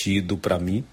sentido para mim.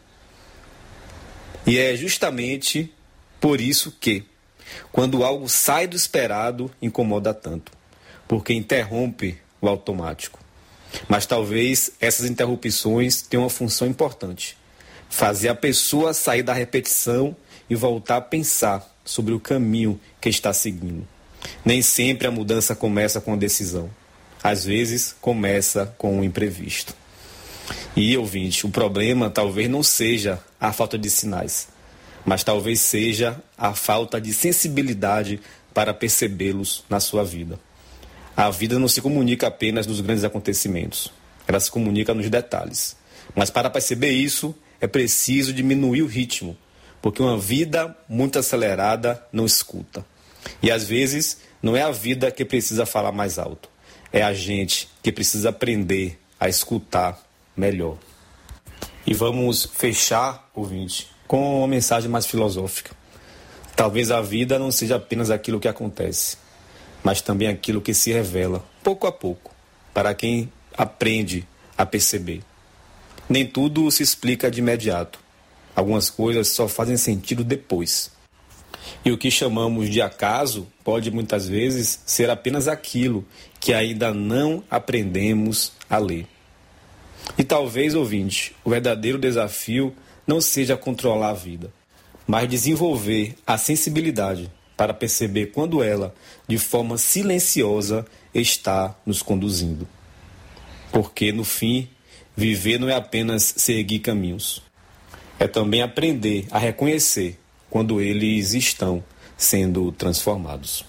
E é justamente por isso que, quando algo sai do esperado, incomoda tanto, porque interrompe o automático. Mas talvez essas interrupções tenham uma função importante: fazer a pessoa sair da repetição e voltar a pensar sobre o caminho que está seguindo. Nem sempre a mudança começa com a decisão. Às vezes, começa com o imprevisto. E, ouvinte, o problema talvez não seja a falta de sinais, mas talvez seja a falta de sensibilidade para percebê-los na sua vida. A vida não se comunica apenas nos grandes acontecimentos, ela se comunica nos detalhes. Mas para perceber isso, é preciso diminuir o ritmo, porque uma vida muito acelerada não escuta. E às vezes, não é a vida que precisa falar mais alto, é a gente que precisa aprender a escutar melhor. E vamos fechar, ouvinte, com uma mensagem mais filosófica. Talvez a vida não seja apenas aquilo que acontece, mas também aquilo que se revela, pouco a pouco, para quem aprende a perceber. Nem tudo se explica de imediato. Algumas coisas só fazem sentido depois. E o que chamamos de acaso pode muitas vezes ser apenas aquilo que ainda não aprendemos a ler. E talvez, ouvinte, o verdadeiro desafio não seja controlar a vida, mas desenvolver a sensibilidade para perceber quando ela, de forma silenciosa, está nos conduzindo. Porque, no fim, viver não é apenas seguir caminhos. É também aprender a reconhecer quando eles estão sendo transformados.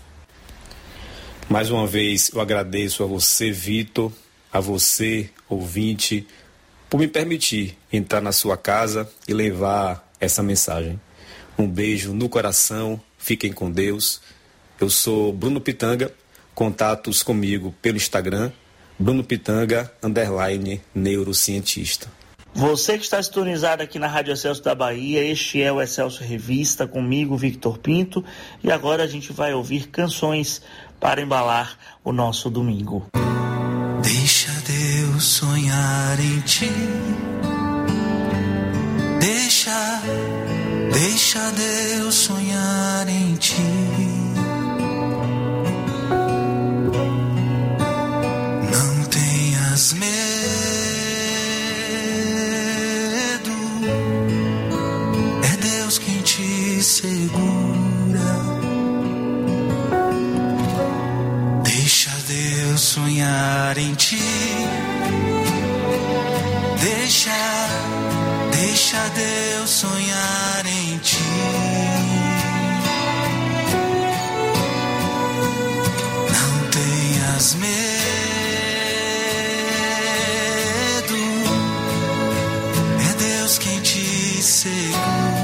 Mais uma vez, eu agradeço a você, Vitor, a você, ouvinte, por me permitir entrar na sua casa e levar essa mensagem. Um beijo no coração, fiquem com Deus. Eu sou Bruno Pitanga, contatos comigo pelo Instagram, Bruno Pitanga, _neurocientista. Você que está sintonizado aqui na Rádio Excelsior da Bahia, este é o Excelsior Revista, comigo, Victor Pinto, e agora a gente vai ouvir canções para embalar o nosso domingo. Deixa Deus sonhar em ti, deixa Deus sonhar em ti. Não tenhas medo, é Deus quem te segura. Deixa Deus sonhar em ti, deixa Deus sonhar em ti. Não tenhas medo, é Deus quem te segura.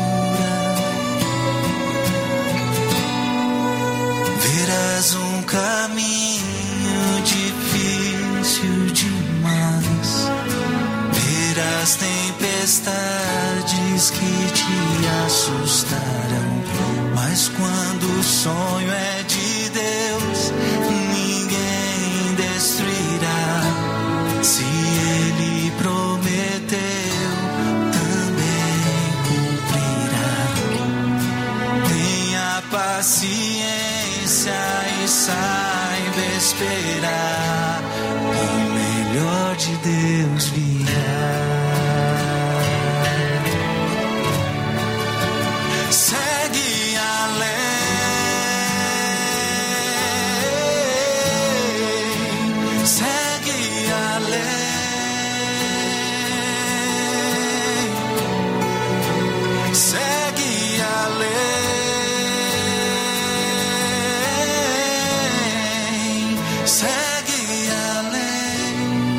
Verás um caminho difícil demais, verás tempestades que te assustarão, mas quando o sonho é de Deus, ninguém destruirá. Se Ele prometeu, também cumprirá. Tenha paciência e saiba esperar, o melhor de Deus virá. Segue além, segue além, segue além, segue além.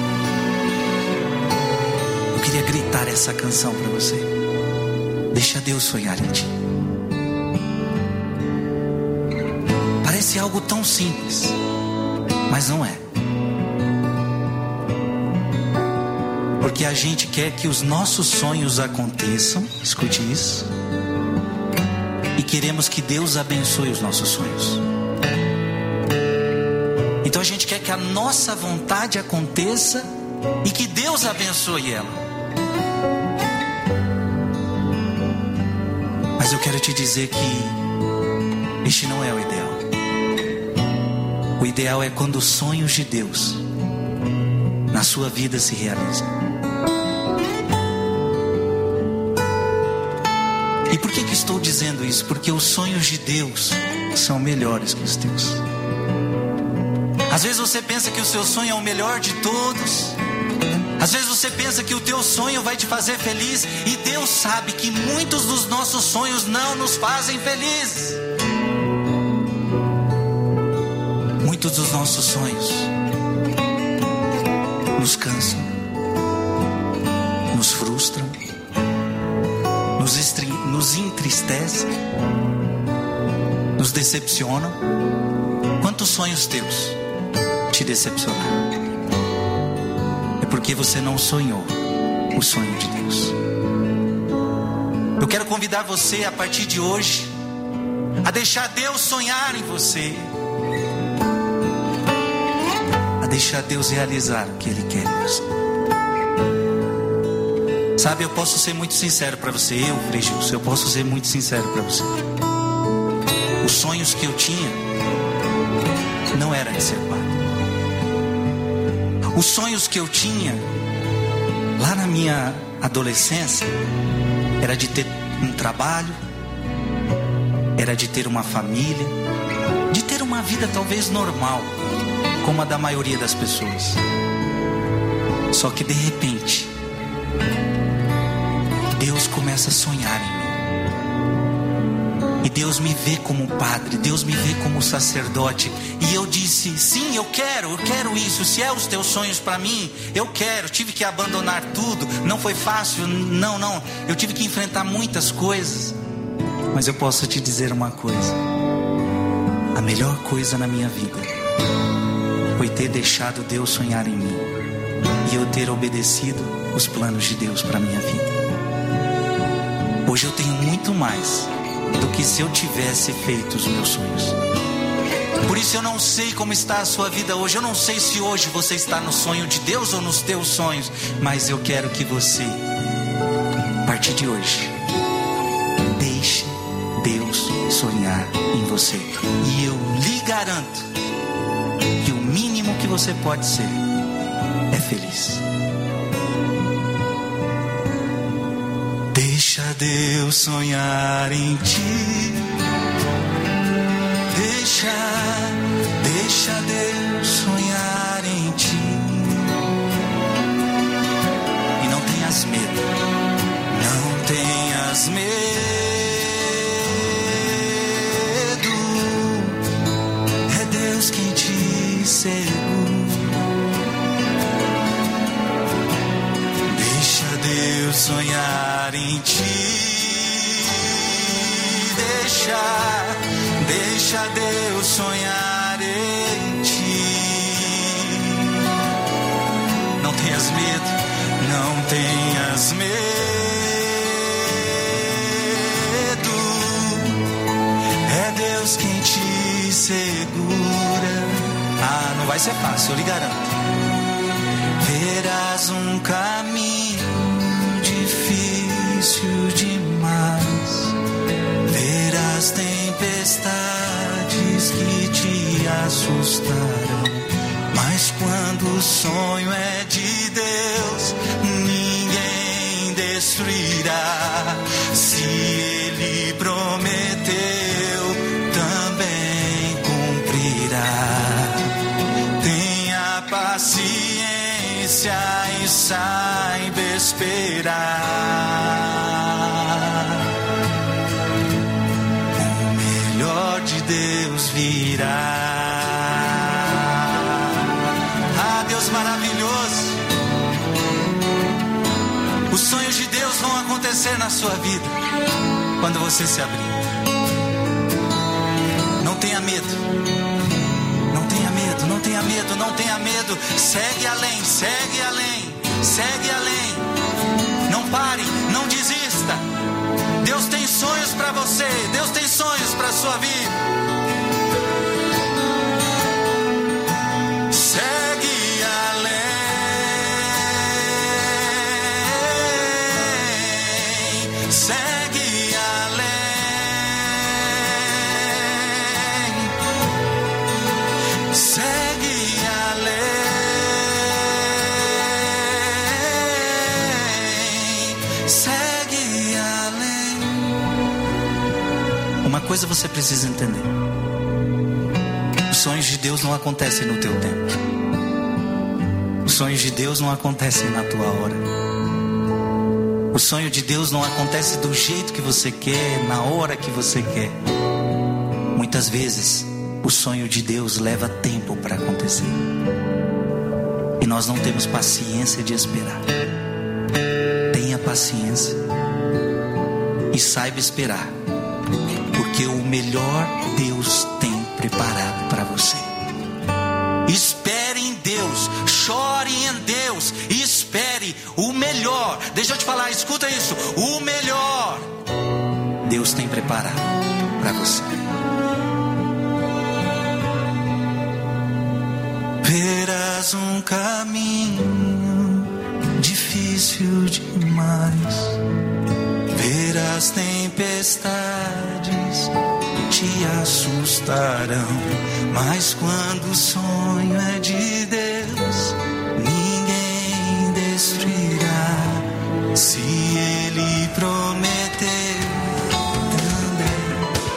Eu queria gritar essa canção para você. Deixa Deus sonhar em ti. Parece algo tão simples, mas não é. Porque a gente quer que os nossos sonhos aconteçam, escute isso, e queremos que Deus abençoe os nossos sonhos. Então a gente quer que a nossa vontade aconteça e que Deus abençoe ela. quero te dizer que este não é o ideal. O ideal é quando os sonhos de Deus na sua vida se realizam. E por que estou dizendo isso? Porque os sonhos de Deus são melhores que os teus. Às vezes você pensa que o seu sonho é o melhor de todos. Às vezes você pensa que o teu sonho vai te fazer feliz. E Deus sabe que muitos dos nossos sonhos não nos fazem felizes. Muitos dos nossos sonhos nos cansam, nos frustram, nos entristecem, nos decepcionam. Quantos sonhos teus te decepcionaram? É porque você não sonhou o sonho de Deus. Eu quero convidar você a partir de hoje a deixar Deus sonhar em você, a deixar Deus realizar o que Ele quer em você. Sabe, eu posso ser muito sincero para você, Frei Gilson, eu posso ser muito sincero para você. Os sonhos que eu tinha não era de ser padre. Os sonhos que eu tinha lá na minha adolescência era de ter um trabalho, era de ter uma família, de ter uma vida talvez normal, como a da maioria das pessoas. Só que de repente Deus começa a sonhar em mim. E Deus me vê como padre, Deus me vê como sacerdote. E eu disse, sim, eu quero isso. Se é os teus sonhos para mim, eu quero. Tive que abandonar tudo, não foi fácil, não. Eu tive que enfrentar muitas coisas. Mas eu posso te dizer uma coisa: a melhor coisa na minha vida foi ter deixado Deus sonhar em mim e eu ter obedecido os planos de Deus para minha vida. Hoje eu tenho muito mais do que se eu tivesse feito os meus sonhos. Por isso eu não sei como está a sua vida hoje. Eu não sei se hoje você está no sonho de Deus ou nos teus sonhos. Mas eu quero que você, a partir de hoje, deixe Deus sonhar em você. E eu lhe garanto que o mínimo que você pode ser é feliz. Deixa Deus sonhar em ti. Deixa Deus sonhar em ti. E não tenhas medo. Não tenhas medo. É Deus quem te segura. Deixa Deus sonhar em ti. Deixa Deus sonhar em ti. Não tenhas medo, não tenhas medo. É Deus quem te segura. Ah, não vai ser fácil, eu lhe garanto. Verás um caminho difícil demais. Verás tempestades que te assustarão. Mas quando o sonho é de Deus, ninguém destruirá. Se Ele prometeu, também cumprirá. Tenha paciência e saiba esperar. De Deus virá. Ah, Deus maravilhoso. Os sonhos de Deus vão acontecer na sua vida quando você se abrir. Não tenha medo. Não tenha medo, não tenha medo, não tenha medo. Segue além, segue além, segue além. Não pare, não desista. Deus tem sonhos para você. Deus tem sonhos para a sua vida. Segue além. Segue além. segue além. Uma coisa você precisa entender: os sonhos de Deus não acontecem no teu tempo. Os sonhos de Deus não acontecem na tua hora. O sonho de Deus não acontece do jeito que você quer, na hora que você quer. Muitas vezes o sonho de Deus leva tempo para acontecer, e nós não temos paciência de esperar. Tenha paciência e saiba esperar, porque o melhor Deus tem preparado para você. Espere em Deus, chore em Deus, espere o melhor. Deixa eu te falar, escuta isso: o melhor Deus tem preparado para você. Verás um caminho difícil demais, verás tempestades que te assustarão, mas quando o sonho é de Deus, ninguém destruirá. Se Ele prometeu também.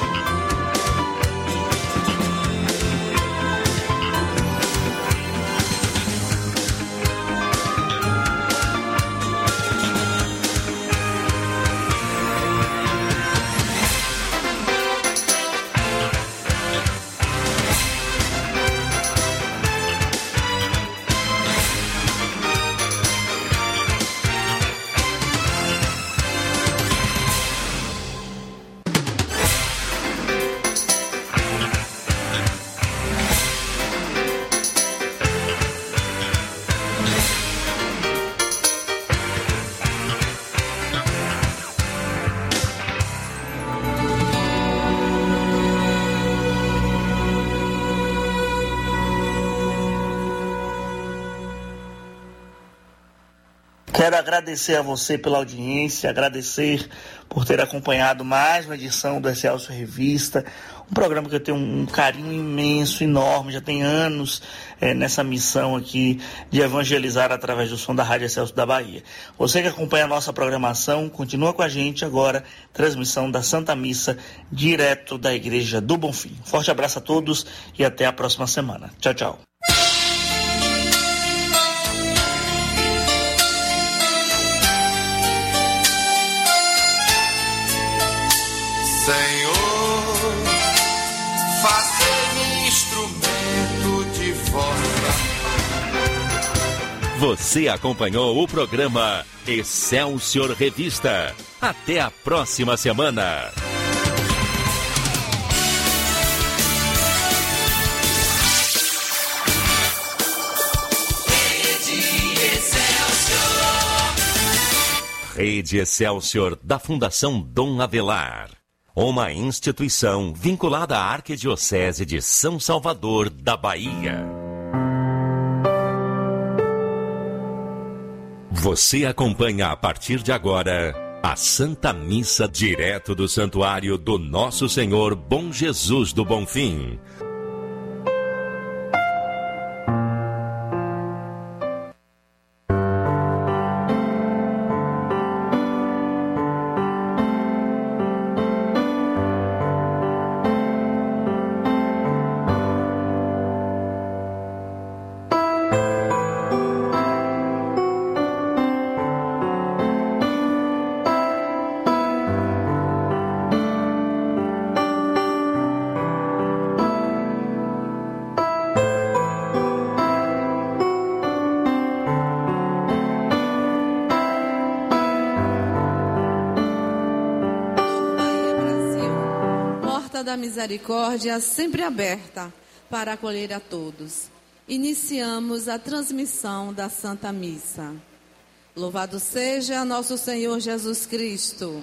Quero agradecer a você pela audiência, agradecer por ter acompanhado mais uma edição do Excelsior Revista, um programa que eu tenho um carinho imenso, enorme, já tem anos nessa missão aqui de evangelizar através do som da Rádio Excelsior da Bahia. Você que acompanha a nossa programação, continua com a gente agora, transmissão da Santa Missa, direto da Igreja do Bonfim. Forte abraço a todos e até a próxima semana. Tchau, tchau. Senhor, faça-me instrumento de vossa. Você acompanhou o programa Excelsior Revista. Até a próxima semana. Rede Excelsior da Fundação Dom Avelar. Uma instituição vinculada à Arquidiocese de São Salvador da Bahia. Você acompanha a partir de agora a Santa Missa direto do Santuário do Nosso Senhor Bom Jesus do Bonfim. Da misericórdia sempre aberta para acolher a todos. Iniciamos a transmissão da Santa Missa. Louvado seja nosso Senhor Jesus Cristo.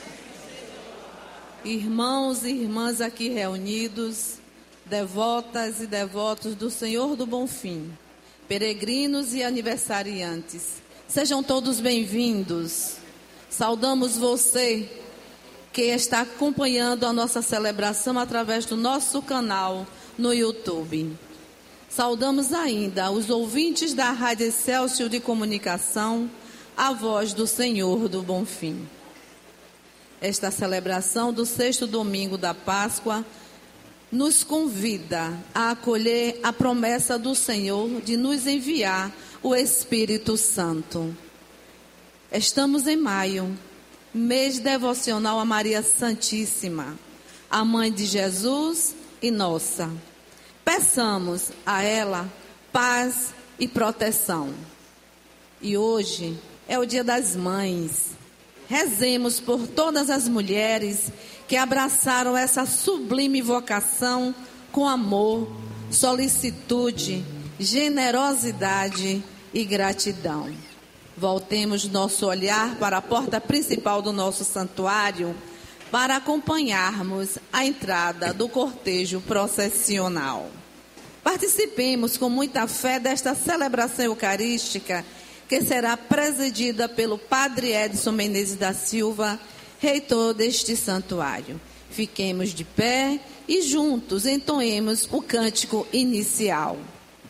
Irmãos e irmãs aqui reunidos, devotas e devotos do Senhor do Bonfim, peregrinos e aniversariantes, sejam todos bem-vindos. Saudamos você que está acompanhando a nossa celebração através do nosso canal no YouTube. Saudamos ainda os ouvintes da Rádio Excelsior de Comunicação, a voz do Senhor do Bom Fim. Esta celebração do 6º domingo da Páscoa nos convida a acolher a promessa do Senhor de nos enviar o Espírito Santo. Estamos em maio, mês devocional a Maria Santíssima, a Mãe de Jesus e nossa. Peçamos a ela paz e proteção. E hoje é o Dia das Mães. Rezemos por todas as mulheres que abraçaram essa sublime vocação com amor, solicitude, generosidade e gratidão. Voltemos nosso olhar para a porta principal do nosso santuário para acompanharmos a entrada do cortejo processional. Participemos com muita fé desta celebração eucarística que será presidida pelo Padre Edson Menezes da Silva, reitor deste santuário. Fiquemos de pé e juntos entoemos o cântico inicial.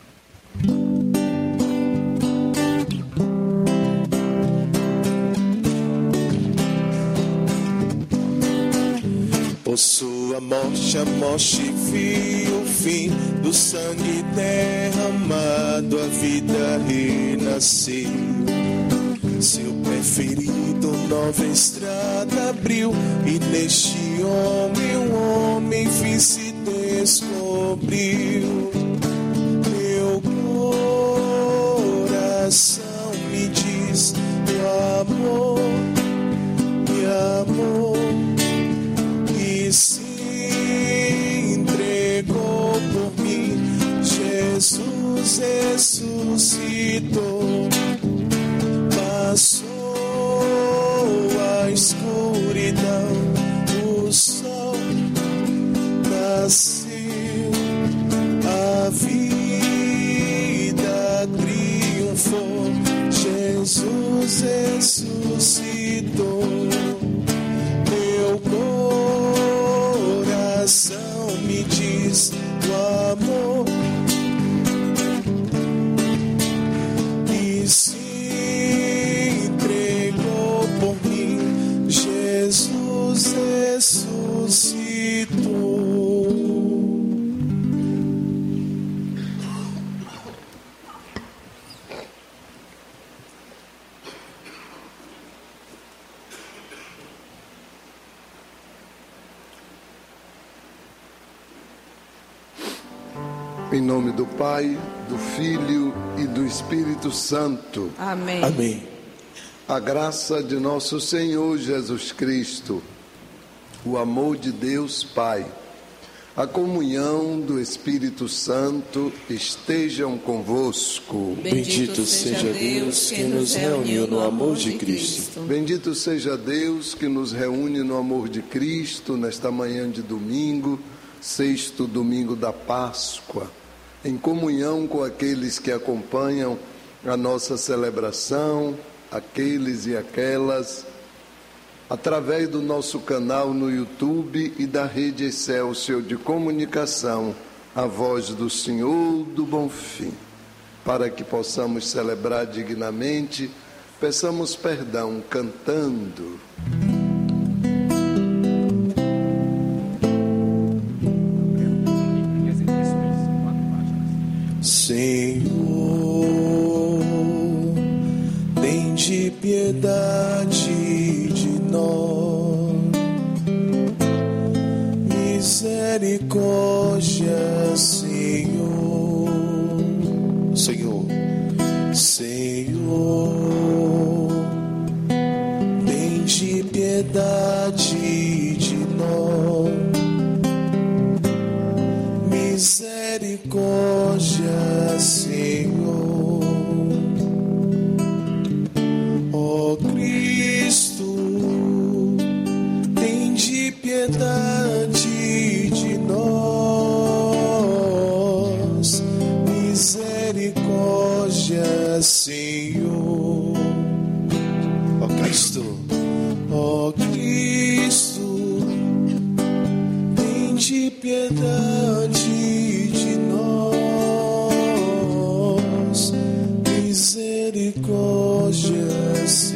Por sua morte, a morte viu o fim do sangue derramado, a vida renasceu. Seu preferido nova estrada abriu, e neste homem um homem fim se descobriu. Meu coração me diz o amor, e se entregou por mim. Jesus ressuscitou, passou a escuridão, o sol nasceu, a vida triunfou. Jesus ressuscitou, meu coração me diz o amor, e se entregou por mim. Jesus ressuscitou. Em nome do Pai, do Filho e do Espírito Santo. Amém. Amém. A graça de nosso Senhor Jesus Cristo, o amor de Deus Pai, a comunhão do Espírito Santo estejam convosco. Bendito seja Deus que nos reuniu no amor de Cristo. Bendito seja Deus que nos reúne no amor de Cristo nesta manhã de domingo, 6º domingo da Páscoa, em comunhão com aqueles que acompanham a nossa celebração, aqueles e aquelas, através do nosso canal no YouTube e da Rede Excelsior de Comunicação, a voz do Senhor do Bom Fim. Para que possamos celebrar dignamente, peçamos perdão cantando. Senhor, tende piedade de nós, misericórdia, Senhor. Senhor, tende piedade de nós, misericórdia, Senhor. Ó Cristo, tende piedade de nós, misericórdia, Senhor. Ó Cristo, tende piedade de nós, misericórdia, Senhor.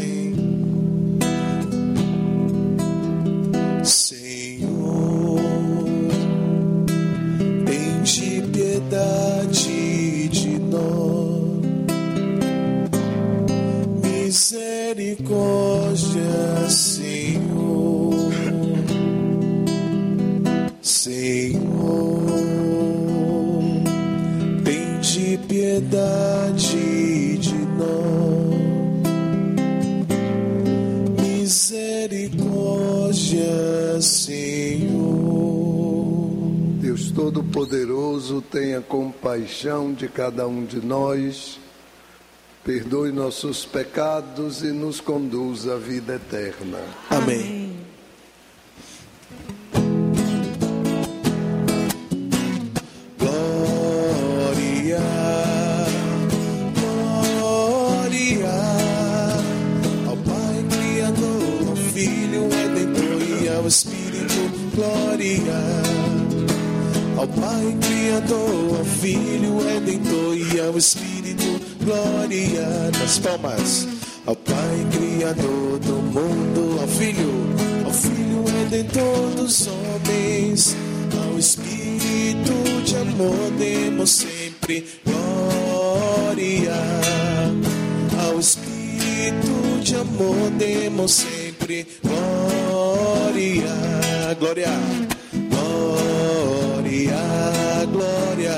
misericórdia, Senhor. Deus Todo-Poderoso, tenha compaixão de cada um de nós, perdoe nossos pecados e nos conduza à vida eterna. Amém. Glória, glória ao Pai Criador, ao Filho Redentor e ao Espírito. Glória ao Pai Criador, ao Filho Redentor e ao Espírito. Glória, nas palmas. Ao Pai Criador do mundo, ao Filho Redentor dos homens, ao Espírito de amor demos sempre glória. Ao Espírito de amor demos sempre glória. Glória, glória, glória.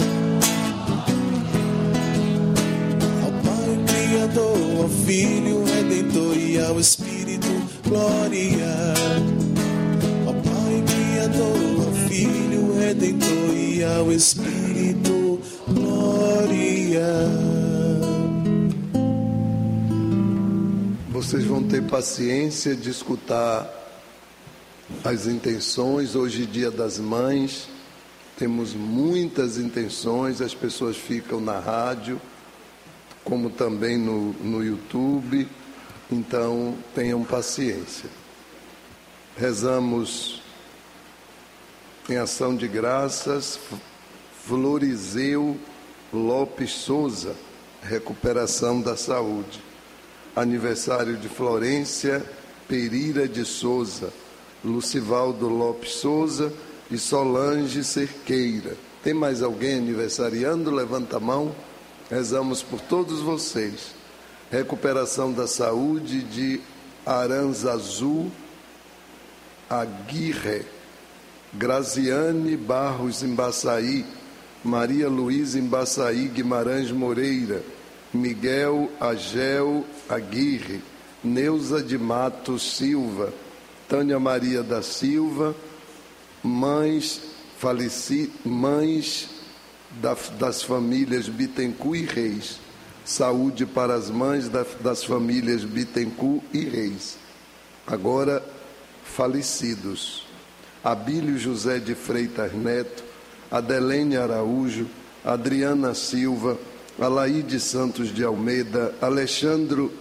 Ao Filho Redentor e ao Espírito, glória. Ao Pai Criador, ao Filho Redentor e ao Espírito, glória. Vocês vão ter paciência de escutar as intenções. Hoje, Dia das Mães, temos muitas intenções, as pessoas ficam na rádio, como também no YouTube, então tenham paciência. Rezamos em ação de graças, Florizeu Lopes Souza, recuperação da saúde. Aniversário de Florência Pereira de Souza, Lucivaldo Lopes Souza e Solange Cerqueira. Tem mais alguém aniversariando? Levanta a mão. Rezamos por todos vocês. Recuperação da saúde de Aranzazu Aguirre, Graziane Barros Embaçaí, Maria Luísa Embaçaí Guimarães Moreira, Miguel Agel Aguirre, Neuza de Matos Silva, Tânia Maria da Silva, mães das famílias Bittencourt e Reis. Saúde para as mães das famílias Bittencourt e Reis. Agora, falecidos: Abílio José de Freitas Neto, Adelene Araújo, Adriana Silva, Alaíde Santos de Almeida, Alessandro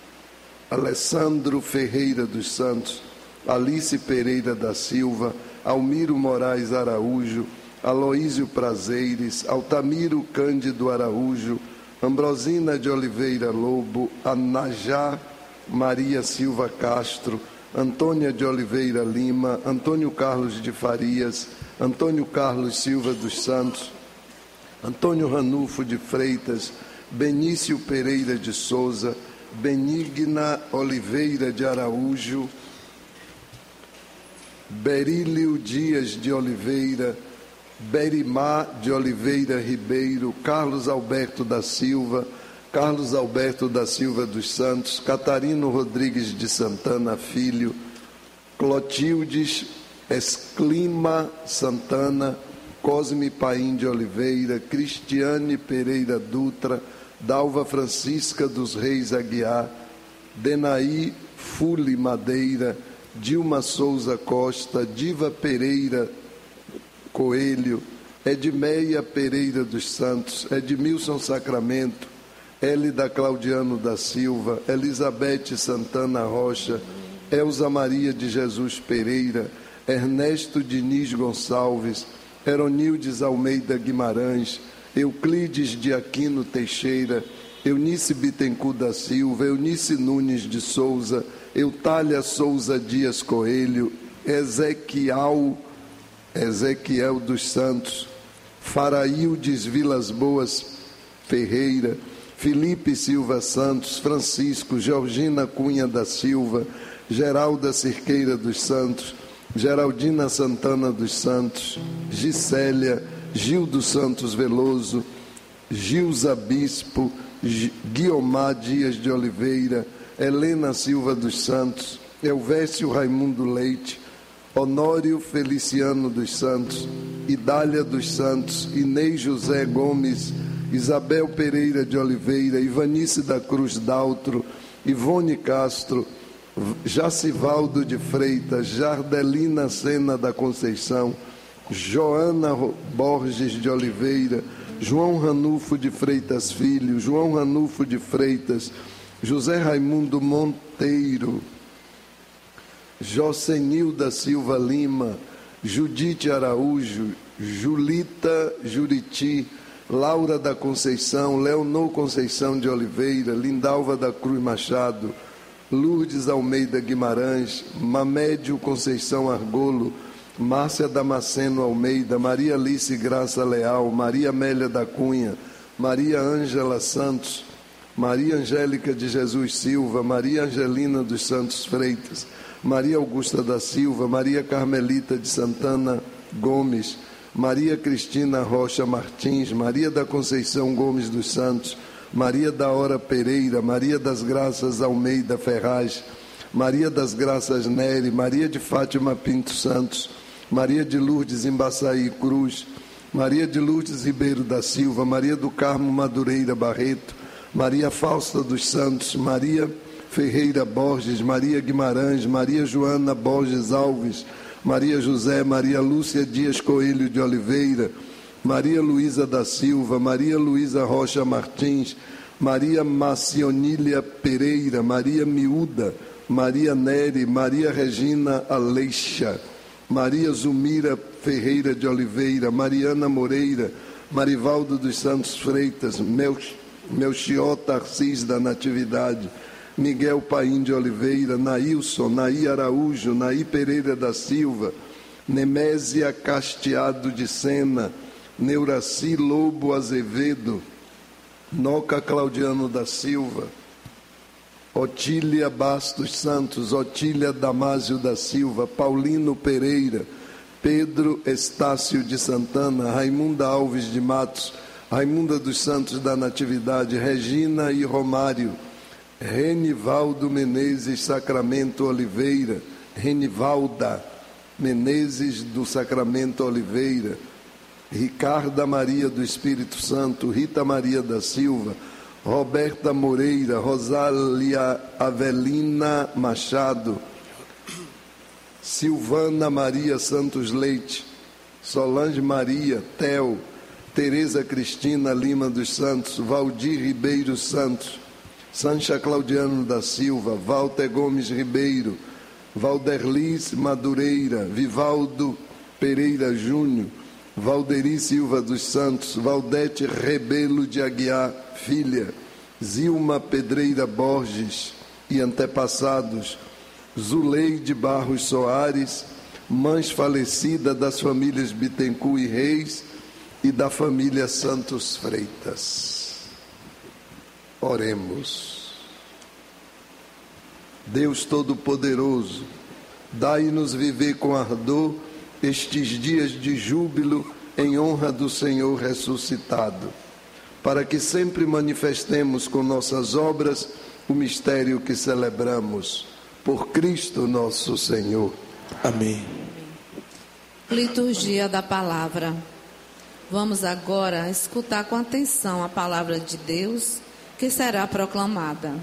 Ferreira dos Santos, Alice Pereira da Silva, Almiro Moraes Araújo, Aloísio Prazeres, Altamiro Cândido Araújo, Ambrosina de Oliveira Lobo, Anajá Maria Silva Castro, Antônia de Oliveira Lima, Antônio Carlos de Farias, Antônio Carlos Silva dos Santos, Antônio Ranulfo de Freitas, Benício Pereira de Souza, Benigna Oliveira de Araújo, Berílio Dias de Oliveira, Berimar de Oliveira Ribeiro, Carlos Alberto da Silva, Carlos Alberto da Silva dos Santos, Catarino Rodrigues de Santana Filho, Clotildes Esclima Santana, Cosme Paim de Oliveira, Cristiane Pereira Dutra, Dalva Francisca dos Reis Aguiar, Denaí Fule Madeira, Dilma Souza Costa, Diva Pereira Coelho, Edmeia Pereira dos Santos, Edmilson Sacramento, Hélida Claudiano da Silva, Elizabeth Santana Rocha, Elza Maria de Jesus Pereira, Ernesto Diniz Gonçalves, Eronildes Almeida Guimarães, Euclides de Aquino Teixeira, Eunice Bittencourt da Silva, Eunice Nunes de Souza, Eutália Souza Dias Coelho, Ezequiel dos Santos, Faraildes Vilas Boas Ferreira, Felipe Silva Santos, Francisco, Georgina Cunha da Silva, Geralda Cirqueira dos Santos, Geraldina Santana dos Santos, Gisélia, Gil dos Santos Veloso, Gilza Bispo, Guiomar Dias de Oliveira, Helena Silva dos Santos, Elvésio Raimundo Leite, Honório Feliciano dos Santos, Idália dos Santos, Inês José Gomes, Isabel Pereira de Oliveira, Ivanice da Cruz Daltro, Ivone Castro, Jacivaldo de Freitas, Jardelina Sena da Conceição, Joana Borges de Oliveira, João Ranulfo de Freitas Filho, João Ranulfo de Freitas, José Raimundo Monteiro, Jocenil da Silva Lima, Judite Araújo, Julita Juriti, Laura da Conceição, Leonor Conceição de Oliveira, Lindalva da Cruz Machado, Lourdes Almeida Guimarães, Mamédio Conceição Argolo, Márcia Damasceno Almeida, Maria Alice Graça Leal, Maria Amélia da Cunha, Maria Ângela Santos, Maria Angélica de Jesus Silva, Maria Angelina dos Santos Freitas, Maria Augusta da Silva, Maria Carmelita de Santana Gomes, Maria Cristina Rocha Martins, Maria da Conceição Gomes dos Santos, Maria da Hora Pereira, Maria das Graças Almeida Ferraz, Maria das Graças Nery, Maria de Fátima Pinto Santos, Maria de Lourdes Embaçaí Cruz, Maria de Lourdes Ribeiro da Silva, Maria do Carmo Madureira Barreto, Maria Fausta dos Santos, Maria Ferreira Borges, Maria Guimarães, Maria Joana Borges Alves, Maria José, Maria Lúcia Dias Coelho de Oliveira, Maria Luísa da Silva, Maria Luísa Rocha Martins, Maria Macionília Pereira, Maria Miúda, Maria Nery, Maria Regina Aleixa, Maria Zumira Ferreira de Oliveira, Mariana Moreira, Marivaldo dos Santos Freitas, Melchior Tarcís da Natividade, Miguel Paim de Oliveira, Nailson, Naí Araújo, Naí Pereira da Silva, Nemésia Casteado de Sena, Neuraci Lobo Azevedo, Noca Claudiano da Silva, Otília Bastos Santos, Otília Damásio da Silva, Paulino Pereira, Pedro Estácio de Santana, Raimunda Alves de Matos, Raimunda dos Santos da Natividade, Regina e Romário, Renivaldo Menezes Sacramento Oliveira, Renivalda Menezes do Sacramento Oliveira, Ricarda Maria do Espírito Santo, Rita Maria da Silva, Roberta Moreira, Rosália Avelina Machado, Silvana Maria Santos Leite, Solange Maria, Theo, Tereza Cristina Lima dos Santos, Valdir Ribeiro Santos, Sancha Claudiano da Silva, Walter Gomes Ribeiro, Valderlis Madureira, Vivaldo Pereira Júnior, Valderi Silva dos Santos, Valdete Rebelo de Aguiar Filha, Zilma Pedreira Borges e antepassados, Zuleide Barros Soares, mães falecida das famílias Bittencourt e Reis e da família Santos Freitas. Oremos. Deus Todo-Poderoso, dai-nos viver com ardor estes dias de júbilo em honra do Senhor ressuscitado, para que sempre manifestemos com nossas obras o mistério que celebramos. Por Cristo nosso Senhor. Amém. Liturgia da Palavra. Vamos agora escutar com atenção a palavra de Deus que será proclamada.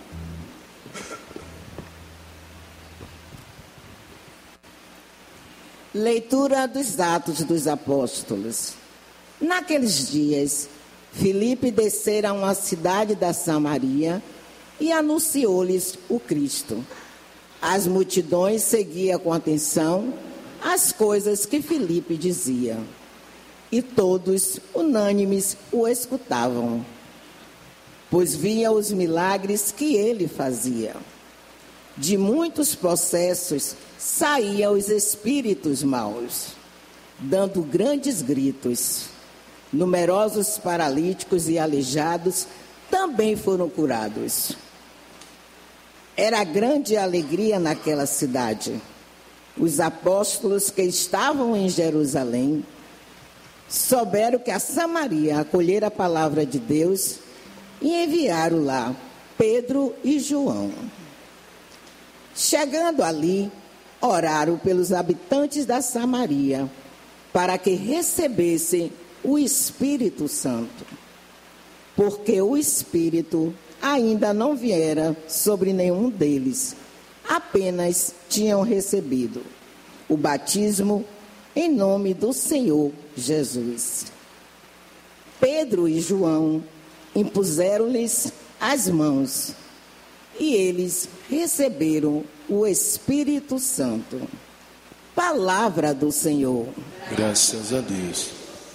Leitura dos Atos dos Apóstolos. Naqueles dias, Filipe descera a uma cidade da Samaria e anunciou-lhes o Cristo. As multidões seguiam com atenção as coisas que Filipe dizia, e todos, unânimes, o escutavam, pois viam os milagres que ele fazia. De muitos processos saíam os espíritos maus, dando grandes gritos. Numerosos paralíticos e aleijados também foram curados. Era grande alegria naquela cidade. Os apóstolos que estavam em Jerusalém souberam que a Samaria acolhera a palavra de Deus e enviaram lá Pedro e João. Chegando ali, oraram pelos habitantes da Samaria, para que recebessem o Espírito Santo, porque o Espírito ainda não viera sobre nenhum deles, apenas tinham recebido o batismo em nome do Senhor Jesus. Pedro e João impuseram-lhes as mãos e eles receberam o Espírito Santo. Palavra do Senhor. Graças a Deus.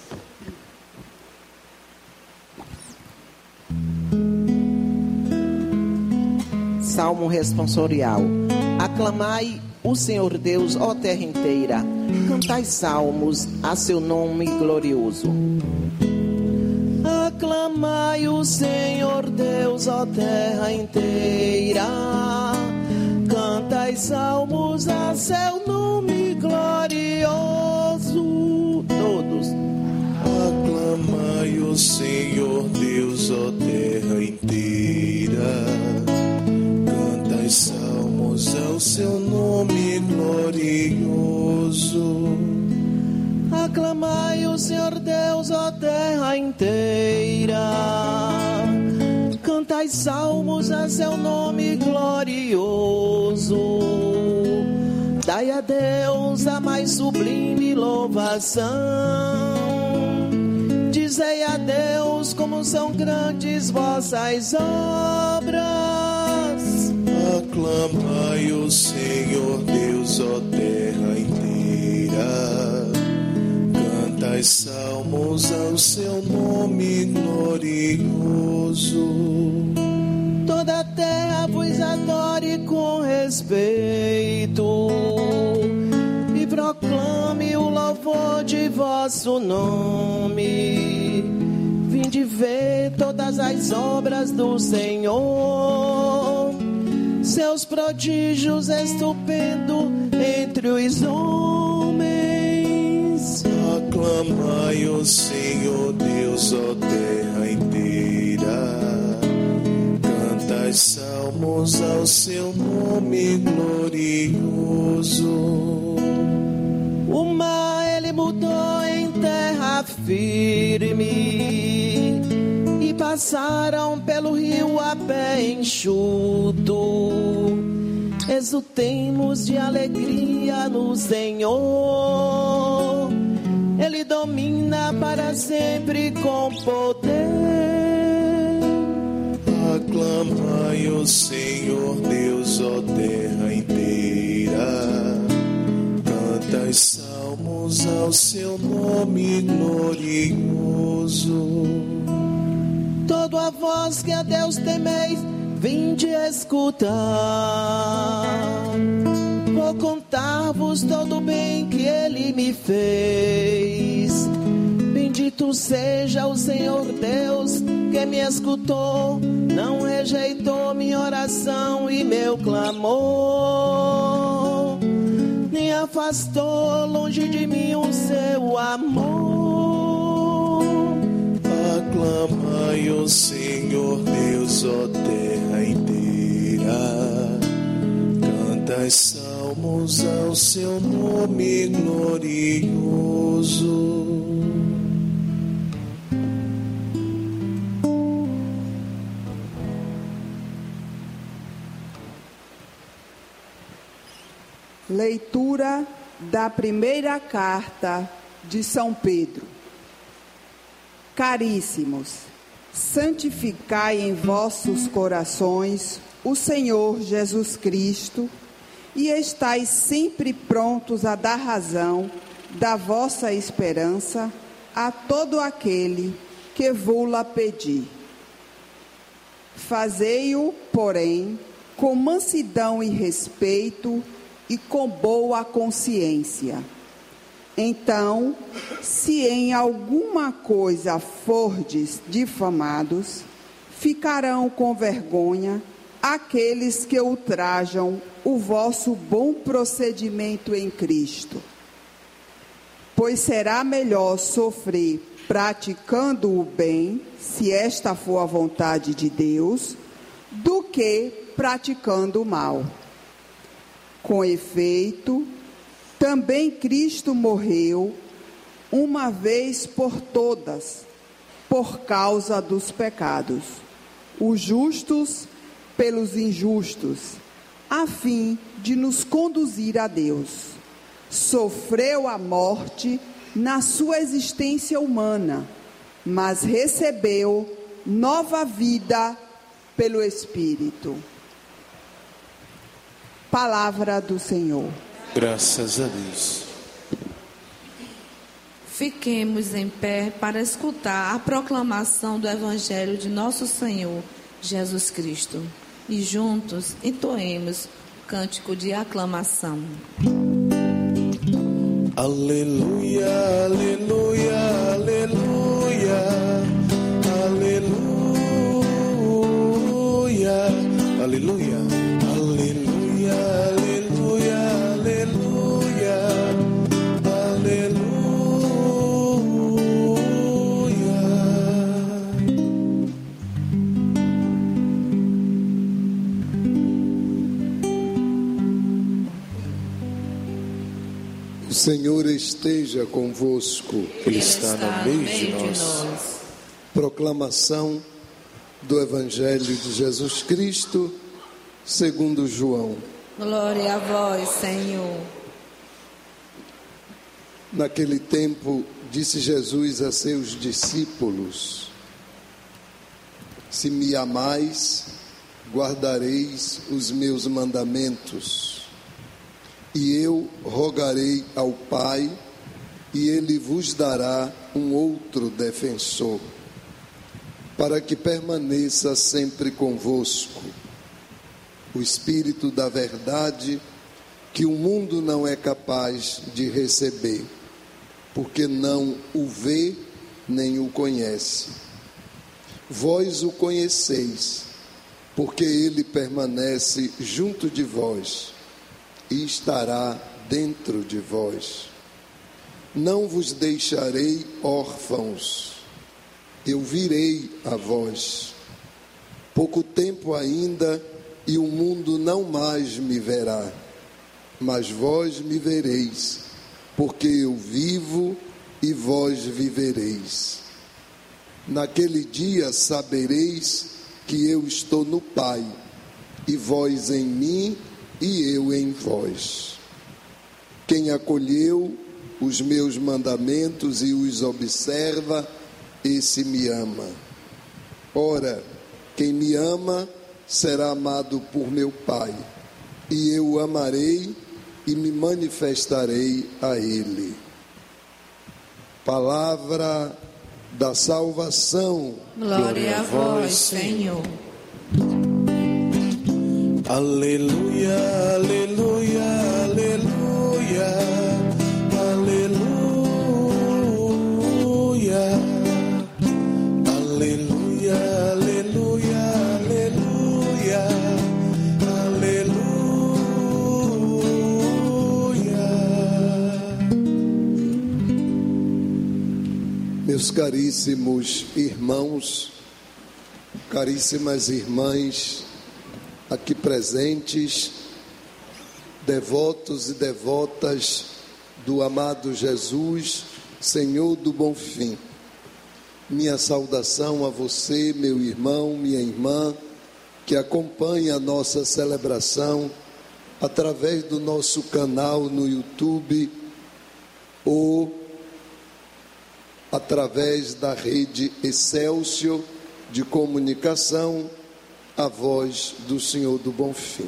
Salmo responsorial. Aclamai o Senhor Deus, ó terra inteira. Cantai salmos a seu nome glorioso. Aclamai o Senhor Deus, ó terra inteira. Cantai salmos a seu nome glorioso. Todos. Aclamai o Senhor Deus, ó terra inteira. Cantai salmos ao seu nome glorioso. Aclamai o Senhor Deus, ó terra inteira. Cantai salmos a seu nome glorioso. Dai a Deus a mais sublime louvação. Dizei a Deus como são grandes vossas obras. Aclamai o Senhor Deus, ó terra inteira. Cantai salmos ao seu nome glorioso. Toda a terra vos adore com respeito e proclame o louvor de vosso nome. Vinde ver todas as obras do Senhor, seus prodígios estupendo entre os homens. Aclamai o Senhor Deus, ó terra inteira. Cantai salmos ao seu nome glorioso. O mar ele mudou em terra firme e passaram pelo rio a pé enxuto. Exultemos de alegria no Senhor. Ele domina para sempre com poder. Aclamai o Senhor Deus, ó terra inteira. Cantai salmos ao seu nome glorioso. Toda a voz que a Deus temeis, vinde escutar. Vou contar-vos todo o bem que Ele me fez. Bendito seja o Senhor Deus que me escutou, não rejeitou minha oração e meu clamor, nem afastou longe de mim o seu amor. Aclamai o Senhor Deus, ó terra inteira. Cantai salmos ao seu nome glorioso. Leitura da primeira carta de São Pedro. Caríssimos, santificai em vossos corações o Senhor Jesus Cristo e estais sempre prontos a dar razão da vossa esperança a todo aquele que vô-la pedir. Fazei-o, porém, com mansidão e respeito e com boa consciência. Então, se em alguma coisa fordes difamados, ficarão com vergonha aqueles que ultrajam o vosso bom procedimento em Cristo. Pois será melhor sofrer praticando o bem, se esta for a vontade de Deus, do que praticando o mal. Com efeito, também Cristo morreu uma vez por todas, por causa dos pecados, os justos pelos injustos, a fim de nos conduzir a Deus. Sofreu a morte na sua existência humana, mas recebeu nova vida pelo Espírito. Palavra do Senhor. Graças a Deus. Fiquemos em pé para escutar a proclamação do Evangelho de nosso Senhor Jesus Cristo. E juntos entoemos o cântico de aclamação. Aleluia, aleluia, aleluia, aleluia, aleluia, aleluia, aleluia, aleluia, aleluia. O Senhor esteja convosco. Ele está no meio de nós. Proclamação do Evangelho de Jesus Cristo, segundo João. Glória a vós, Senhor. Naquele tempo, disse Jesus a seus discípulos: Se me amais, guardareis os meus mandamentos. E eu rogarei ao Pai, e Ele vos dará um outro defensor, para que permaneça sempre convosco, o Espírito da verdade, que o mundo não é capaz de receber, porque não o vê nem o conhece. Vós o conheceis, porque Ele permanece junto de vós e estará dentro de vós. Não vos deixarei órfãos, eu virei a vós. Pouco tempo ainda, e o mundo não mais me verá, mas vós me vereis, porque eu vivo e vós vivereis. Naquele dia sabereis que eu estou no Pai, e vós em mim, e eu em vós. Quem acolheu os meus mandamentos e os observa, esse me ama. Ora, quem me ama será amado por meu Pai, e eu o amarei e me manifestarei a ele. Palavra da salvação. Glória a vós, Senhor. Aleluia, aleluia, aleluia, aleluia, aleluia, aleluia, aleluia. Meus caríssimos irmãos, caríssimas irmãs, aqui presentes, devotos e devotas do amado Jesus, Senhor do Bom Fim. Minha saudação a você, meu irmão, minha irmã, que acompanha a nossa celebração através do nosso canal no YouTube ou através da rede Excelsior de comunicação, a voz do Senhor do Bom Fim.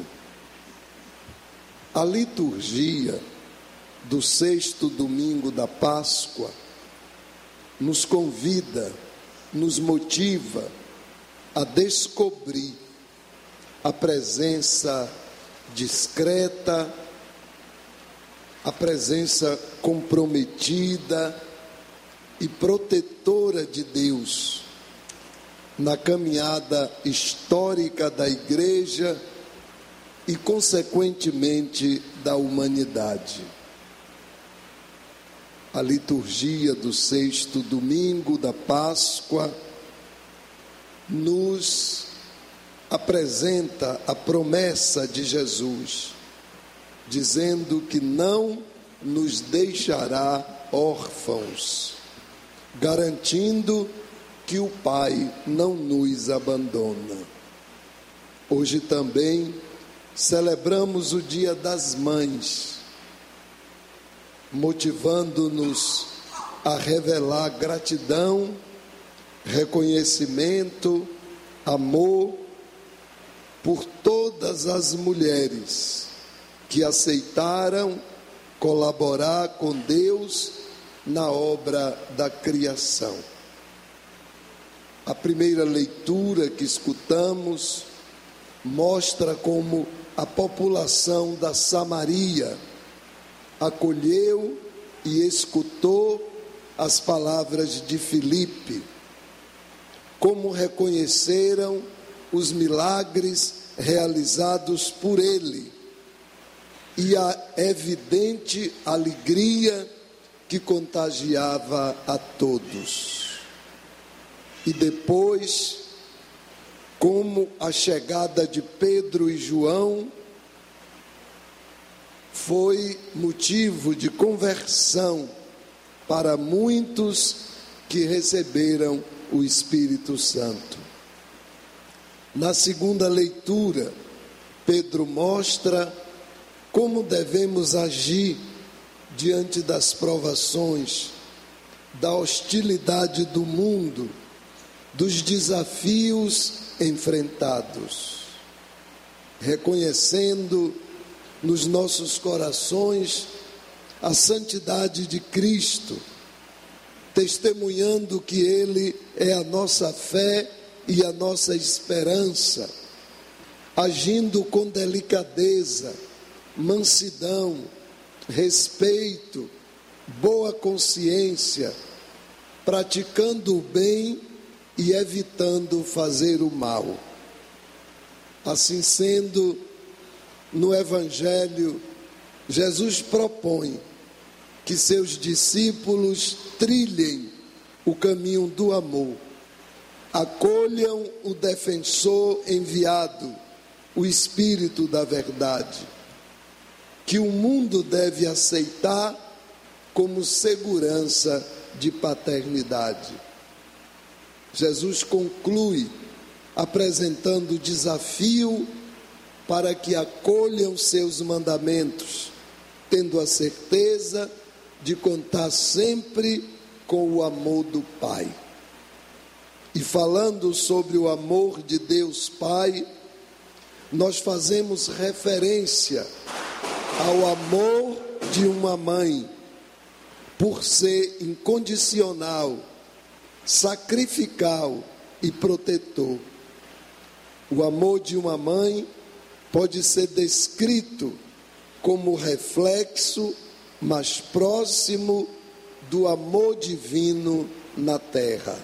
A liturgia do 6º domingo da Páscoa nos convida, nos motiva a descobrir a presença discreta, a presença comprometida e protetora de Deus na caminhada histórica da Igreja e, consequentemente, da humanidade. A liturgia do 6º domingo da Páscoa nos apresenta a promessa de Jesus dizendo que não nos deixará órfãos, garantindo que o Pai não nos abandona. Hoje também celebramos o Dia das Mães, motivando-nos a revelar gratidão, reconhecimento, amor por todas as mulheres que aceitaram colaborar com Deus na obra da criação. A primeira leitura que escutamos mostra como a população da Samaria acolheu e escutou as palavras de Filipe, como reconheceram os milagres realizados por ele e a evidente alegria que contagiava a todos. E depois, como a chegada de Pedro e João foi motivo de conversão para muitos que receberam o Espírito Santo. Na segunda leitura, Pedro mostra como devemos agir diante das provações, da hostilidade do mundo, dos desafios enfrentados, reconhecendo nos nossos corações a santidade de Cristo, testemunhando que Ele é a nossa fé e a nossa esperança, agindo com delicadeza, mansidão, respeito, boa consciência, praticando o bem e evitando fazer o mal. Assim sendo, no Evangelho, Jesus propõe que seus discípulos trilhem o caminho do amor, acolham o defensor enviado, o Espírito da verdade, que o mundo deve aceitar como segurança de paternidade. Jesus conclui apresentando o desafio para que acolham seus mandamentos, tendo a certeza de contar sempre com o amor do Pai. E falando sobre o amor de Deus Pai, nós fazemos referência ao amor de uma mãe, por ser incondicional, sacrificial e protetor. O amor de uma mãe pode ser descrito como reflexo mais próximo do amor divino na terra.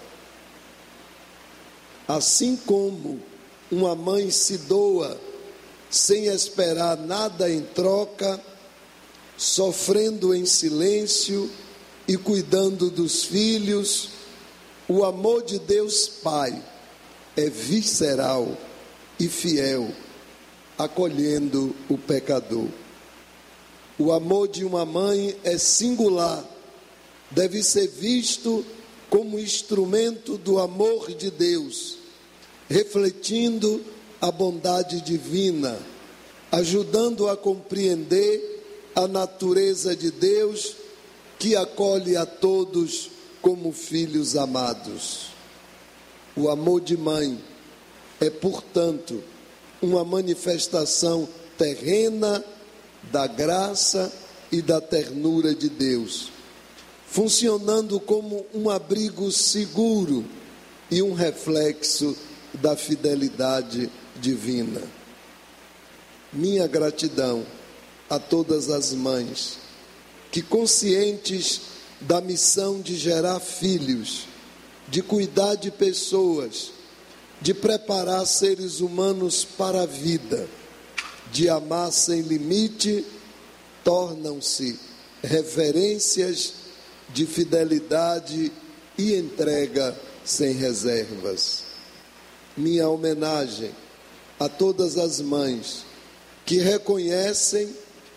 Assim como uma mãe se doa sem esperar nada em troca, sofrendo em silêncio e cuidando dos filhos, o amor de Deus Pai é visceral e fiel, acolhendo o pecador. O amor de uma mãe é singular, deve ser visto como instrumento do amor de Deus, refletindo a bondade divina, ajudando a compreender a natureza de Deus, que acolhe a todos como filhos amados. O amor de mãe é, portanto, uma manifestação terrena da graça e da ternura de Deus, funcionando como um abrigo seguro e um reflexo da fidelidade divina. Minha gratidão a todas as mães que, conscientes da missão de gerar filhos, de cuidar de pessoas, de preparar seres humanos para a vida, de amar sem limite, tornam-se referências de fidelidade e entrega sem reservas. Minha homenagem a todas as mães que reconhecem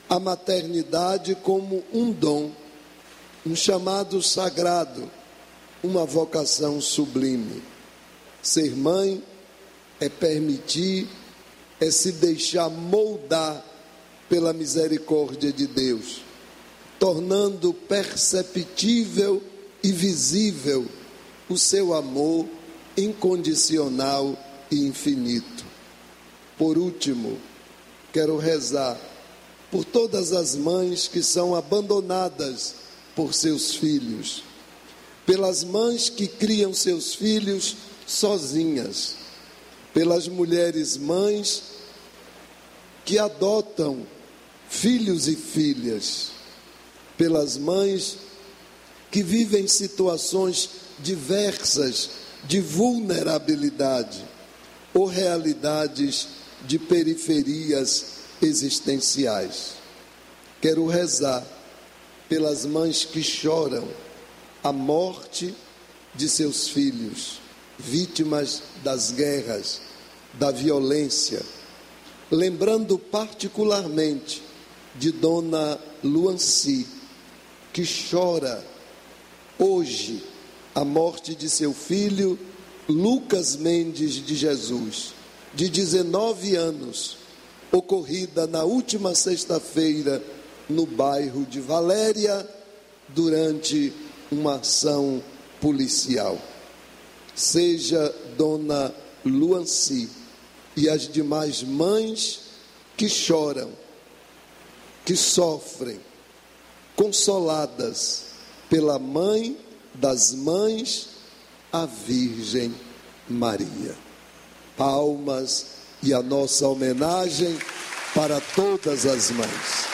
a maternidade como um dom, um chamado sagrado, uma vocação sublime. Ser mãe é permitir, é se deixar moldar pela misericórdia de Deus, tornando perceptível e visível o seu amor incondicional e infinito. Por último, quero rezar por todas as mães que são abandonadas por seus filhos, pelas mães que criam seus filhos sozinhas, pelas mulheres mães que adotam filhos e filhas, pelas mães que vivem situações diversas de vulnerabilidade ou realidades de periferias existenciais. Quero rezar pelas mães que choram a morte de seus filhos, vítimas das guerras, da violência, lembrando particularmente de Dona Luanci, que chora hoje a morte de seu filho Lucas Mendes de Jesus, de 19 anos, ocorrida na última sexta-feira no bairro de Valéria, durante uma ação policial. Seja Dona Luanci e as demais mães que choram, que sofrem, consoladas pela mãe das mães, a Virgem Maria. Palmas e a nossa homenagem para todas as mães.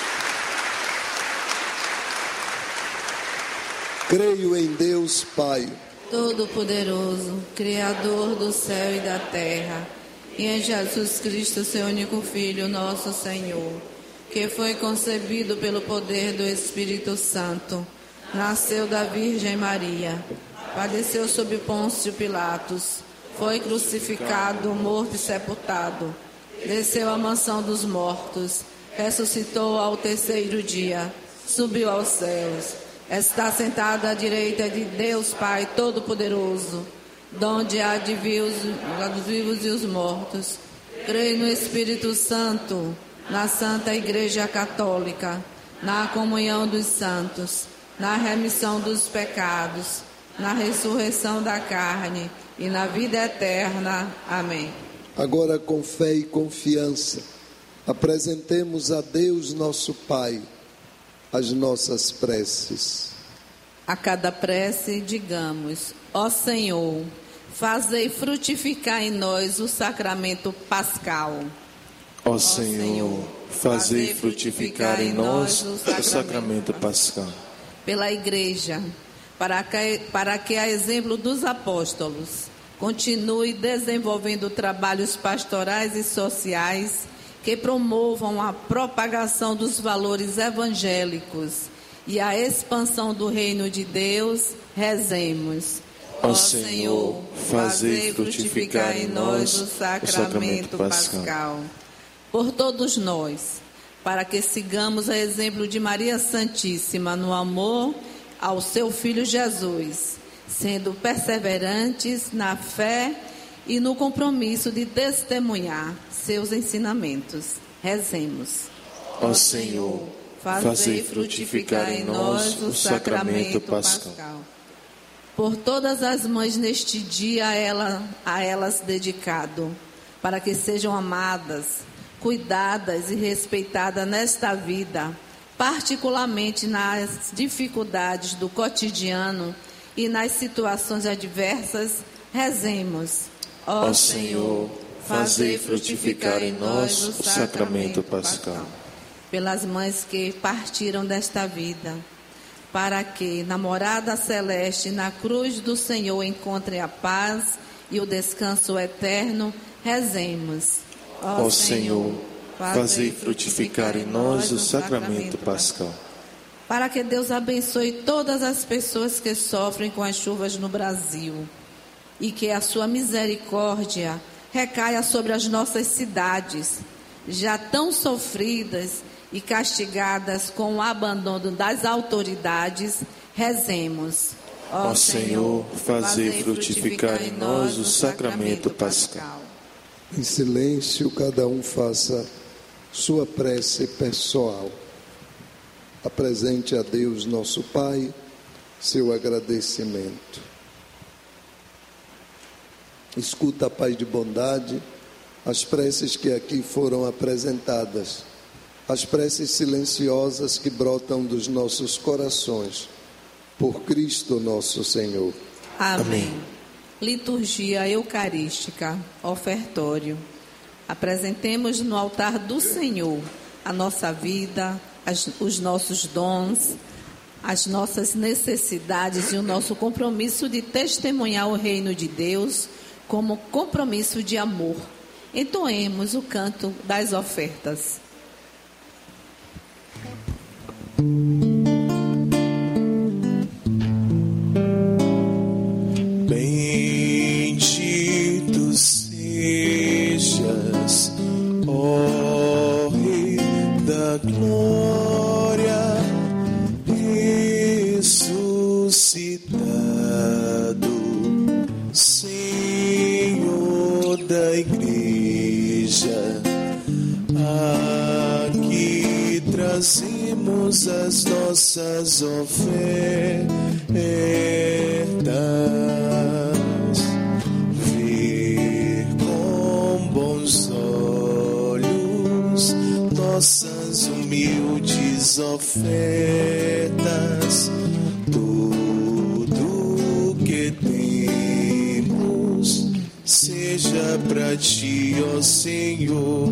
Creio em Deus Pai Todo-Poderoso, Criador do céu e da terra, e em Jesus Cristo, seu único Filho, nosso Senhor, que foi concebido pelo poder do Espírito Santo, nasceu da Virgem Maria, padeceu sob Pôncio Pilatos, foi crucificado, morto e sepultado, desceu à mansão dos mortos, ressuscitou ao terceiro dia, subiu aos céus, está sentado à direita de Deus Pai Todo-Poderoso, donde há de vir os vivos e os mortos. Creio no Espírito Santo, na Santa Igreja Católica, na comunhão dos santos, na remissão dos pecados, na ressurreição da carne e na vida eterna. Amém. Agora, com fé e confiança, apresentemos a Deus nosso Pai as nossas preces. A cada prece, digamos: ó Senhor, fazei frutificar em nós o sacramento pascal. Ó Senhor, fazei frutificar em nós o sacramento pascal. Pela Igreja, para que, a exemplo dos apóstolos, continue desenvolvendo trabalhos pastorais e sociais que promovam a propagação dos valores evangélicos e a expansão do reino de Deus, rezemos. Ó Senhor, fazei frutificar em nós o sacramento pascal. Por todos nós, para que sigamos a exemplo de Maria Santíssima no amor ao seu Filho Jesus, sendo perseverantes na fé e no compromisso de testemunhar seus ensinamentos. Rezemos. Ó Senhor, fazei frutificar em nós o sacramento pascal. Por todas as mães neste dia a elas dedicado, para que sejam amadas, cuidadas e respeitadas nesta vida, particularmente nas dificuldades do cotidiano e nas situações adversas, rezemos. Ó Senhor, fazei frutificar em nós o sacramento pascal. Pelas mães que partiram desta vida, para que, na morada celeste, na cruz do Senhor, encontrem a paz e o descanso eterno, rezemos. Ó Senhor, fazei frutificar em nós o sacramento pascal. Para que Deus abençoe todas as pessoas que sofrem com as chuvas no Brasil e que a sua misericórdia recaia sobre as nossas cidades, já tão sofridas e castigadas com o abandono das autoridades, rezemos. Ó Senhor, fazei frutificar em nós o sacramento pascal. Em silêncio, cada um faça sua prece pessoal. Apresente a Deus, nosso Pai, seu agradecimento. Escuta, Pai de bondade, as preces que aqui foram apresentadas, as preces silenciosas que brotam dos nossos corações, por Cristo nosso Senhor. Amém. Liturgia eucarística, ofertório. Apresentemos no altar do Senhor a nossa vida, os nossos dons, as nossas necessidades e o nosso compromisso de testemunhar o reino de Deus como compromisso de amor. Entoemos o canto das ofertas. Bendito sejas, ó Rei da glória, ressuscitado, Senhor da igreja. Aqui trazemos as nossas ofertas. Ver com bons olhos nossas humildes ofertas. Tudo que temos seja para ti, ó Senhor.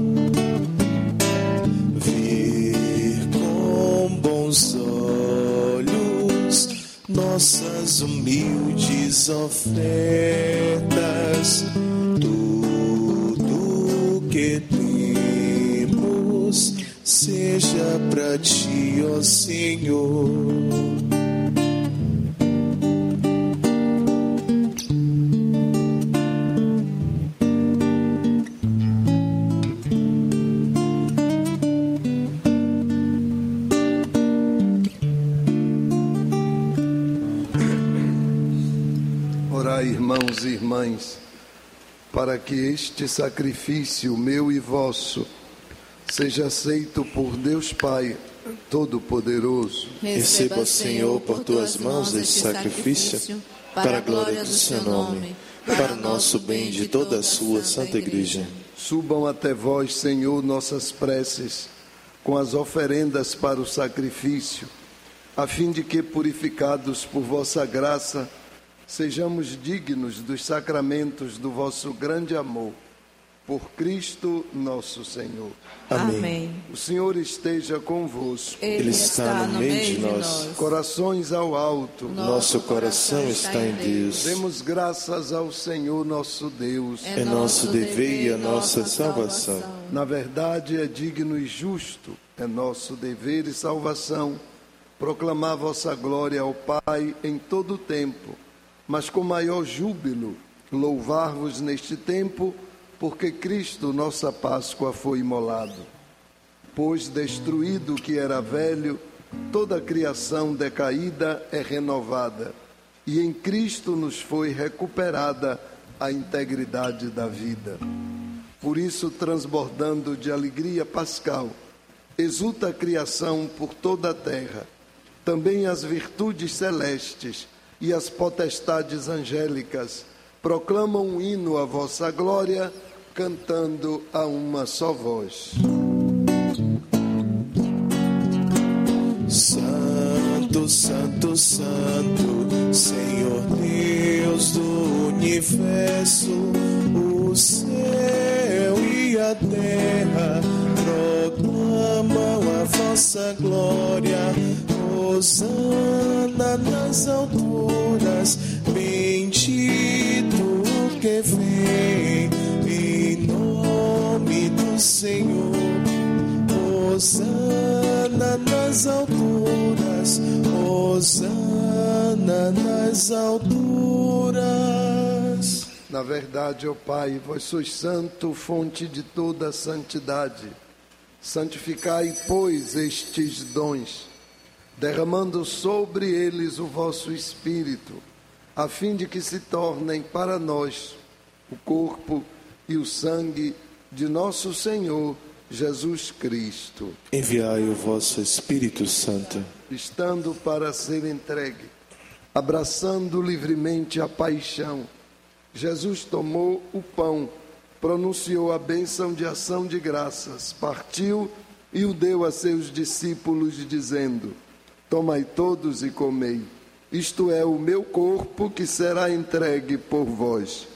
Ver com bons olhos nossas humildes ofertas. Tudo que temos seja para ti, ó Senhor. Irmãos e irmãs, para que este sacrifício meu e vosso seja aceito por Deus Pai Todo-Poderoso. Receba, Senhor, por tuas mãos este sacrifício, para a glória do seu nome, para o nosso bem de toda a sua santa igreja. Subam até vós, Senhor, nossas preces, com as oferendas para o sacrifício, a fim de que, purificados por vossa graça, sejamos dignos dos sacramentos do vosso grande amor, por Cristo nosso Senhor. Amém. O Senhor esteja convosco. Ele está no meio de nós. Corações ao alto. Nosso coração está em Deus. Demos graças ao Senhor nosso Deus. É nosso dever e a nossa salvação. Na verdade, é digno e justo, é nosso dever e salvação, proclamar vossa glória ao Pai em todo o tempo, mas com maior júbilo, louvar-vos neste tempo, porque Cristo, nossa Páscoa, foi imolado. Pois, destruído o que era velho, toda a criação decaída é renovada, e em Cristo nos foi recuperada a integridade da vida. Por isso, transbordando de alegria pascal, exulta a criação por toda a terra, também as virtudes celestes, e as potestades angélicas proclamam um hino à vossa glória, cantando a uma só voz. Santo, Santo, Santo, Senhor Deus do universo, o céu e a terra proclamam a vossa glória. Hosana nas alturas, bendito o que vem em nome do Senhor. Hosana nas alturas, Hosana nas alturas. Na verdade, ó Pai, vós sois santo, fonte de toda a santidade. Santificai, pois, estes dons, derramando sobre eles o vosso Espírito, a fim de que se tornem para nós o corpo e o sangue de nosso Senhor Jesus Cristo. Enviai o vosso Espírito Santo, estando para ser entregue, abraçando livremente a paixão, Jesus tomou o pão, pronunciou a bênção de ação de graças, partiu e o deu a seus discípulos, dizendo: tomai todos e comei, isto é o meu corpo que será entregue por vós.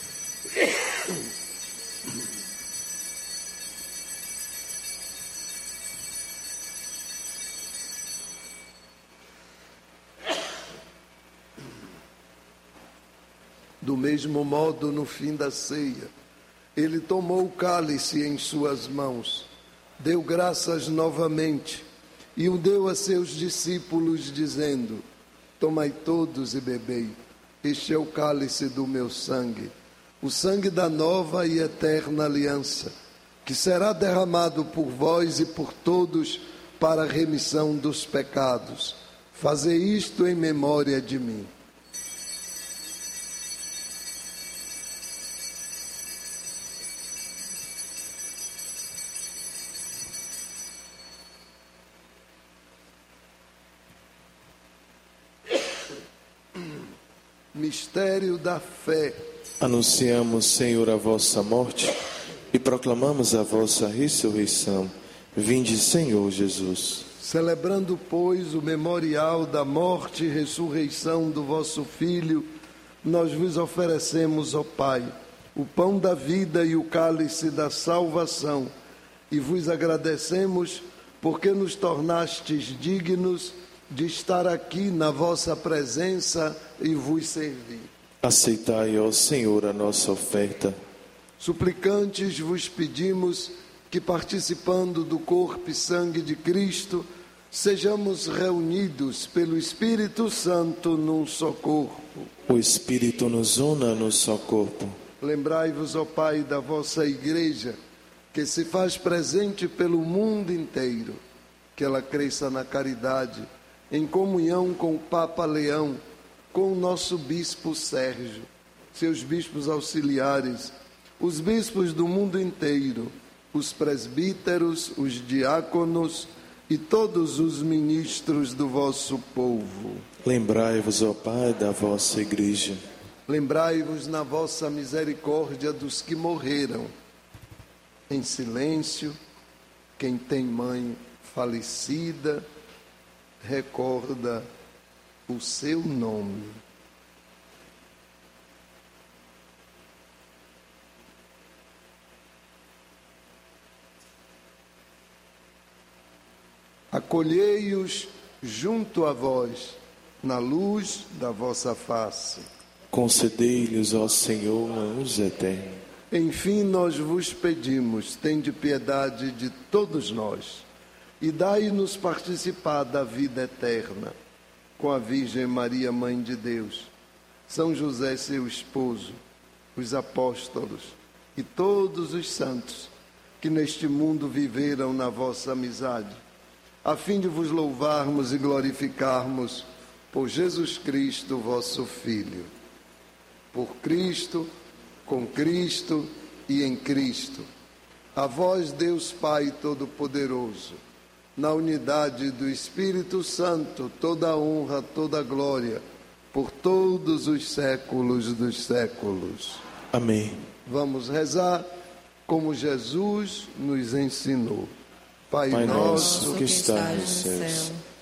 Do mesmo modo, no fim da ceia, ele tomou o cálice em suas mãos, deu graças novamente e o deu a seus discípulos, dizendo: tomai todos e bebei, este é o cálice do meu sangue, o sangue da nova e eterna aliança, que será derramado por vós e por todos para a remissão dos pecados. Fazei isto em memória de mim. Mistério da fé. Anunciamos, Senhor, a vossa morte e proclamamos a vossa ressurreição. Vinde, Senhor Jesus. Celebrando, pois, o memorial da morte e ressurreição do vosso Filho, nós vos oferecemos, ó Pai, o pão da vida e o cálice da salvação, e vos agradecemos porque nos tornastes dignos de estar aqui na vossa presença e vos servir. Aceitai, ó Senhor, a nossa oferta. Suplicantes vos pedimos que, participando do corpo e sangue de Cristo, sejamos reunidos pelo Espírito Santo num só corpo. O Espírito nos una num só corpo. Lembrai-vos, ó Pai, da vossa Igreja, que se faz presente pelo mundo inteiro, que ela cresça na caridade, em comunhão com o Papa Leão, com o nosso Bispo Sérgio, seus bispos auxiliares, os bispos do mundo inteiro, os presbíteros, os diáconos e todos os ministros do vosso povo. Lembrai-vos, ó Pai, da vossa Igreja. Lembrai-vos na vossa misericórdia dos que morreram em silêncio, quem tem mãe falecida, recorda o seu nome. Acolhei-os junto a vós, na luz da vossa face. Concedei-lhes, ó Senhor, a luz eterna. Enfim, nós vos pedimos, tende piedade de todos nós, e dai-nos participar da vida eterna, com a Virgem Maria, Mãe de Deus, São José, seu esposo, os apóstolos e todos os santos que neste mundo viveram na vossa amizade, a fim de vos louvarmos e glorificarmos por Jesus Cristo, vosso Filho. Por Cristo, com Cristo e em Cristo. A vós, Deus Pai Todo-Poderoso, na unidade do Espírito Santo, toda a honra, toda a glória, por todos os séculos dos séculos. Amém. Vamos rezar como Jesus nos ensinou. Pai nosso que estás no céu,